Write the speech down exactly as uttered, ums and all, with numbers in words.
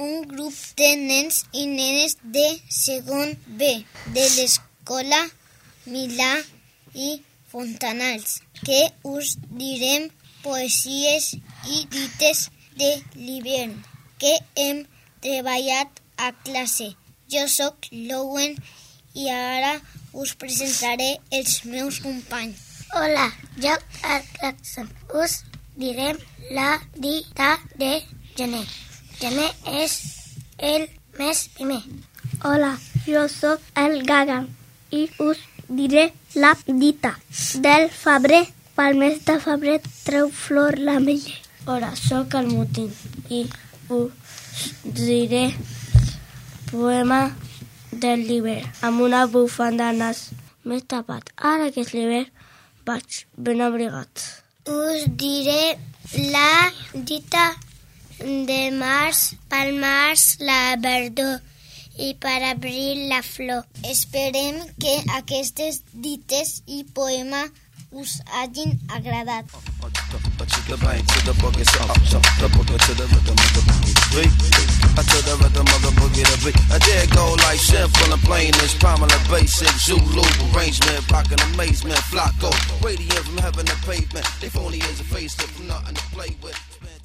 un grup de nens i nenes de segon B de l'escola Milà i Fontanals, que us direm poesies i dites de l'hivern que hem treballat a classe. Jo sóc l'Owen i ara us presentaré els meus companys. Hola, jo el Jackson. Us direm la dita de gener. Gener és el mes primer. Hola, jo sóc el Gagan i us diré la dita del febrer. Pel mes de febrer treu flor l'ametller. Hola, sóc el Mutín i us diré poema del l'hivern amb una bufanda al nas. M'he tapat. Ara que és l'hivern vaig ben abrigat. Us diré la dita de març. Pel març la verdor i per abril la flor. Esperem que aquestes dites i poema us hagin agradat. I to the rhythm of the boogie to beat. I dare go like simple and plain as Pamela Basic, Zulu arrangement, rockin' amazement, Flocko, radiant from heaven to pavement. They phony as a face, from nothing to play with.